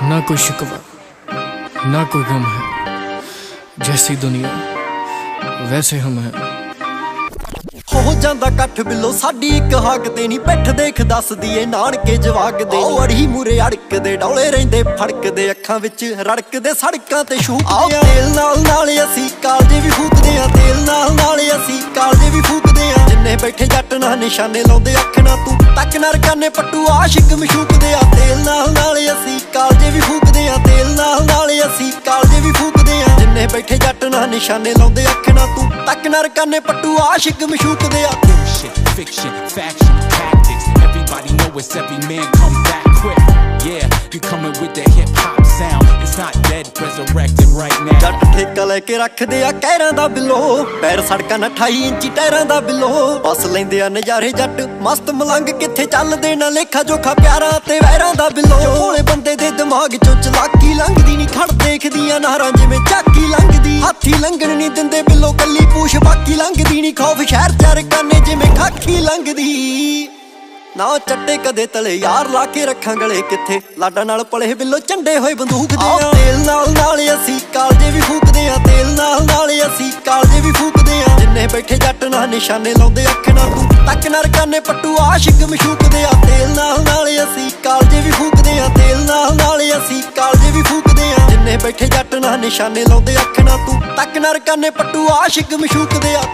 ना कोई शिकवा ना कोई गम है, जैसी दुनिया वैसे हम हैं। हो जांदा कठ बिलो साडी इक हक ते नी पिठ देख दसदी ए नानके जवाक दे। अड़ी मूरे अड़कदे डौले रहिंदे फड़कदे अखां विच रड़कदे सड़कां ते शूकदे। तेल नाल नाल असीं कालजे भी फूकदे आ, तेल नाल नाल असीं कालजे भी फूकदे आ। जिन्ने बैठे जट ना निशाने लाउंदे अख ना तू तक ना रकाने पट्टू आशिक मशूकदे आ। तेल नाल नाल असीं कालजे भी फूकदे आ, तेल नाल नाल असीं कालजे भी फूकदे आ। जिन्ने बैठे जट ना निशाने लाउंदे अख ना तू तक ना रकाने पट्टू आशिक मशूकदे आ। Bullshit, fiction, faction, tactics. Everybody know it's every man come back quick. Yeah, you coming with that hip hop sound. It's not dead, resurrected right now. जट ठेका लेके रखदे आ कहरां दा बिलो, पैर सड़कां 28 इंची टायरां दा बिलो। बस लैंदे आ नज़ारे जट मस्त मलंग, किथे चलदे ना लेखा जोखा प्यारा ते वैरां दा बिलो। भोले बंदे दे दिमाग चों चलाकी लंघदी नी, खड़ देखदियां नारां जिवें झाकी लंघदी। हाथी लंघण नी दिंदे बिलो कल्ली पूछ बाकी लंघदी नी, खौफ शहर चार काने जिवें खाकी लंघदी। ना चट्टे कदे तले यार ला के रखां गले, किथे लाडा नाल पले बिलो झंडे होए बंदूक दे। तेल नाल नाल असीं कालजे भी फूकदे आ, तेल नाल नाल असीं कालजे भी फूकदे आ। जिन्ने बैठे जट ना निशाने लाउंदे अख ना तू तक ना रकाने पट्टू आशिक मशूकदे आ। तेल नाल नाल असीं कालजे भी फूकदे आ, तेल नाल नाल असीं कालजे भी फूकदे आ। जिन्ने बैठे जट ना निशाने लाउंदे अख ना तू तक ना रकाने पट्टू आशिक मशूकदे आ।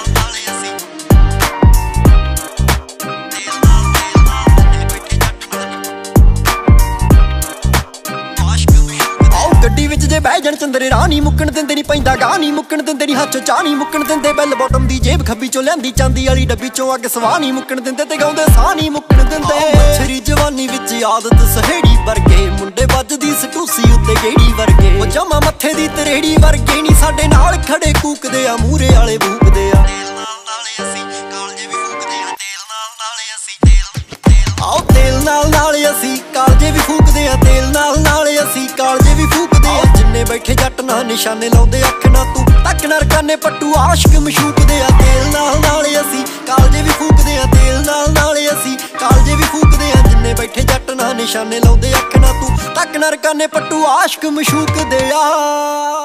गड्डी विच जे बह जाण चंदरे राह नी मुक्कण दिंदे नी, पैंदा गाह नी मुक्कण दिंदे नी, हत्थ चाह नी मुक्कण दिंदे। बैल बॉटम दी जेब खब्बी चों लिआंदी चांदी वाली डब्बी चों अग सवाह नी मुक्कण दिंदे, ते गाउंदे साह नी मुक्कण दिंदे। मच्छरी जवानी विच आदत सहेड़ी वर्गे, मुंडे वजदी सटूसी उत्ते गेड़ी वर्गे। ओ जमा मत्थे दी तरेड़ी वर्गे नी, साडे नाल खड़े कूकदे आ, मूरे वाले भूकदे आ। तेल नाल नाल असीं कालजे भी फूकदे आ, तेल नाल नाल असीं कालजे भी फूकदे आ। जिन्ने बैठे जट ना निशाने लाउंदे अख ना तू तक ना रकाने पट्टू आशिक मशूकदे आ। तेल नाल नाल असीं कालजे भी फूकदे आ, तेल नाल नाल असीं कालजे भी फूकदे आ। जिन्ने बैठे जट ना निशाने लाउंदे अख ना तू तक ना रकाने पट्टू आशिक मशूकदे आ।